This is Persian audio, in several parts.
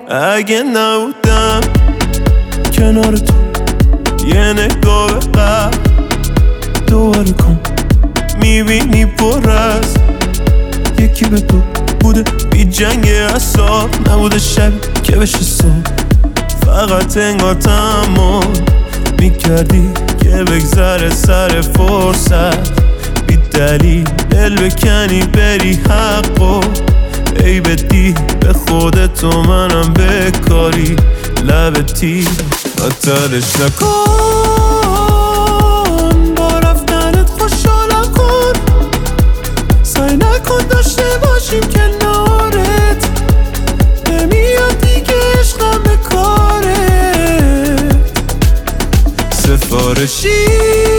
اگه نبودم کنار تو یه نگاه به قبل دوباره کن، میبینی پر از یکی به تو بوده بی جنگ اصاب، نبوده شب که بشه صبح، فقط انگار تمام میکردی که بگذره سر فرصت، بی دلیل دل بکنی بری حقو، ای بدی به خودتو منم بکاری، لب تیر قطرش نکن، با رفتنت خوشحالم کن، سعی نکن داشته باشیم کنارت، نمیاد دیگه عشقم به کارت، سفارشی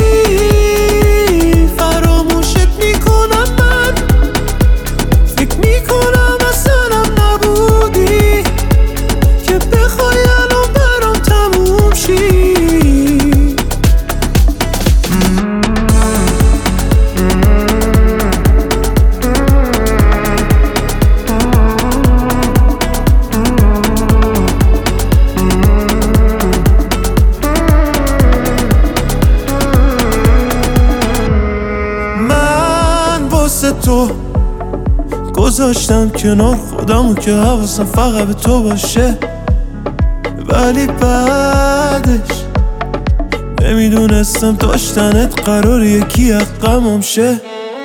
فراموشت میکنم من، فکر میکنم اصلم نبودی که بخوای الان برام تموم شی. تو گذاشتم کنار خودمو که حواسم فقط به تو باشه، ولی بعدش نمیدونستم داشتنت قرار یکی حقمم شه.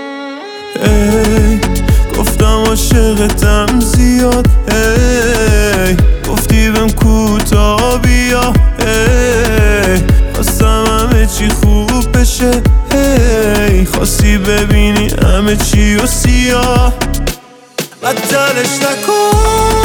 ای گفتم عاشقتم زیاد، ای گفتی بهم کوتاه بیا، ای خواستم همه چی خوب بشه، ای خواستی ببینی همه چی و سیاه، بدترش نکن.